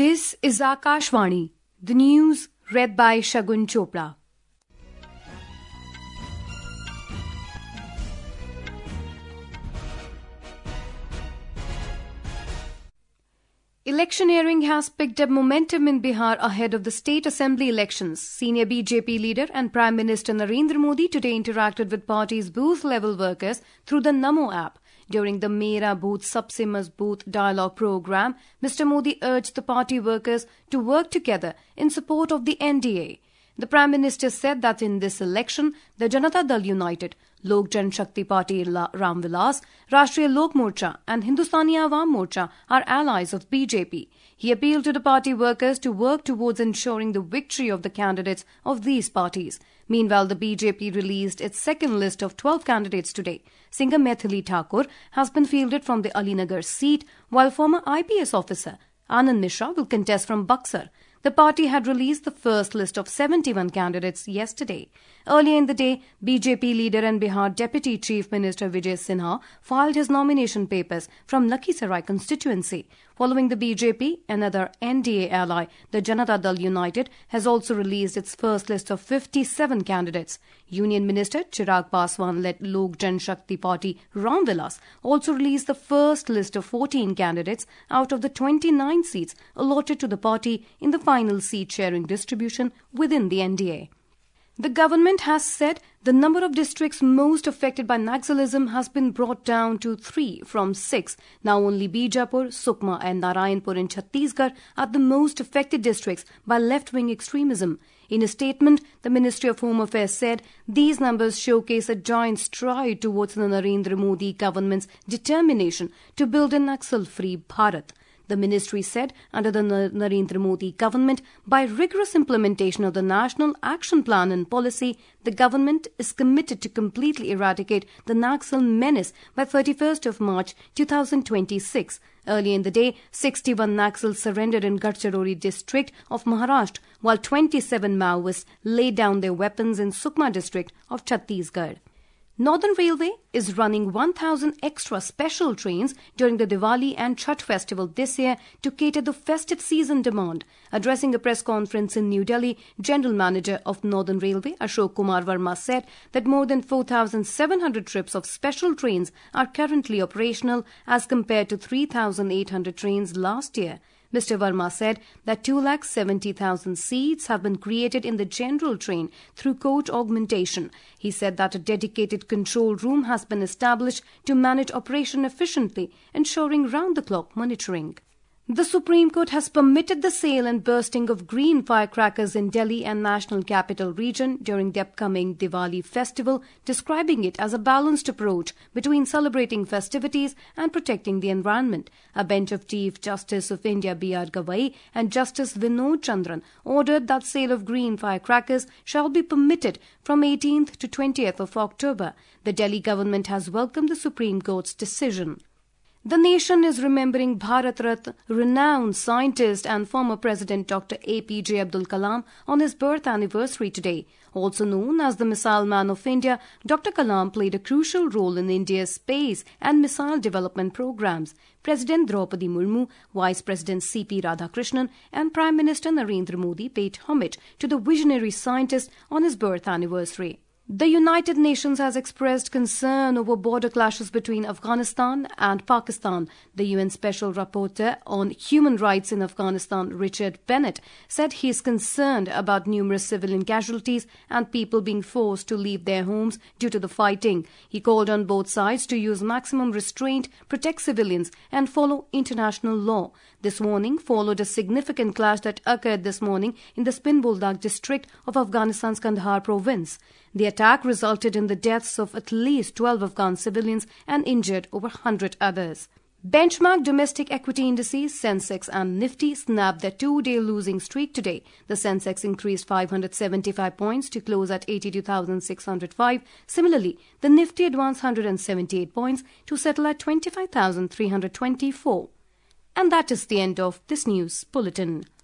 This is Akashvani, the news read by Shagun Chopra. Electioneering has picked up momentum in Bihar ahead of the state assembly elections. Senior BJP leader and Prime Minister Narendra Modi today interacted with party's booth-level workers through the Namo app. During the Mera Booth Sabse Mazboot dialogue program, Mr. Modi urged the party workers to work together in support of the NDA. The Prime Minister said that in this election, the Janata Dal United, Lok Janshakti Party Ram Vilas, Rashtriya Lok Morcha and Hindustani Awam Morcha are allies of BJP. He appealed to the party workers to work towards ensuring the victory of the candidates of these parties. Meanwhile, the BJP released its second list of 12 candidates today. Singer Maithili Thakur has been fielded from the Alinagar seat, while former IPS officer Anand Mishra will contest from Buxar. The party had released the first list of 71 candidates yesterday. Earlier in the day, BJP leader and Bihar Deputy Chief Minister Vijay Sinha filed his nomination papers from Lakhisarai constituency. Following the BJP, another NDA ally, the Janata Dal United, has also released its first list of 57 candidates. Union Minister Chirag Paswan-led Lok Janshakti Party Ram Vilas also released the first list of 14 candidates out of the 29 seats allotted to the party in the final seat-sharing distribution within the NDA. The government has said the number of districts most affected by Naxalism has been brought down to 3 from 6. Now only Bijapur, Sukma and Narayanpur in Chhattisgarh are the most affected districts by left-wing extremism. In a statement, the Ministry of Home Affairs said these numbers showcase a giant stride towards the Narendra Modi government's determination to build a Naxal-free Bharat. The ministry said under the Narendra Modi government, by rigorous implementation of the National Action Plan and policy, the government is committed to completely eradicate the Naxal menace by 31st of March 2026. Earlier in the day, 61 Naxals surrendered in Gadchiroli district of Maharashtra, while 27 Maoists laid down their weapons in Sukma district of Chhattisgarh. Northern Railway is running 1,000 extra special trains during the Diwali and Chhath festival this year to cater the festive season demand. Addressing a press conference in New Delhi, General Manager of Northern Railway Ashok Kumar Verma said that more than 4,700 trips of special trains are currently operational as compared to 3,800 trains last year. Mr. Verma said that 270,000 seats have been created in the general train through coach augmentation. He said that a dedicated control room has been established to manage operation efficiently, ensuring round-the-clock monitoring. The Supreme Court has permitted the sale and bursting of green firecrackers in Delhi and National Capital Region during the upcoming Diwali festival, describing it as a balanced approach between celebrating festivities and protecting the environment. A bench of Chief Justice of India B.R. Gavai and Justice Vinod Chandran ordered that sale of green firecrackers shall be permitted from 18th to 20th of October. The Delhi government has welcomed the Supreme Court's decision. The nation is remembering Bharat Ratna, renowned scientist and former President Dr. APJ Abdul Kalam on his birth anniversary today. Also known as the Missile Man of India, Dr. Kalam played a crucial role in India's space and missile development programs. President Draupadi Murmu, Vice President C.P. Radhakrishnan and Prime Minister Narendra Modi paid homage to the visionary scientist on his birth anniversary. The United Nations has expressed concern over border clashes between Afghanistan and Pakistan. The UN Special Rapporteur on Human Rights in Afghanistan, Richard Bennett, said he is concerned about numerous civilian casualties and people being forced to leave their homes due to the fighting. He called on both sides to use maximum restraint, protect civilians, and follow international law. This warning followed a significant clash that occurred this morning in the Spin Boldak district of Afghanistan's Kandahar province. The attack resulted in the deaths of at least 12 Afghan civilians and injured over 100 others. Benchmark domestic equity indices Sensex and Nifty snapped their two-day losing streak today. The Sensex increased 575 points to close at 82,605. Similarly, the Nifty advanced 178 points to settle at 25,324. And that is the end of this news bulletin.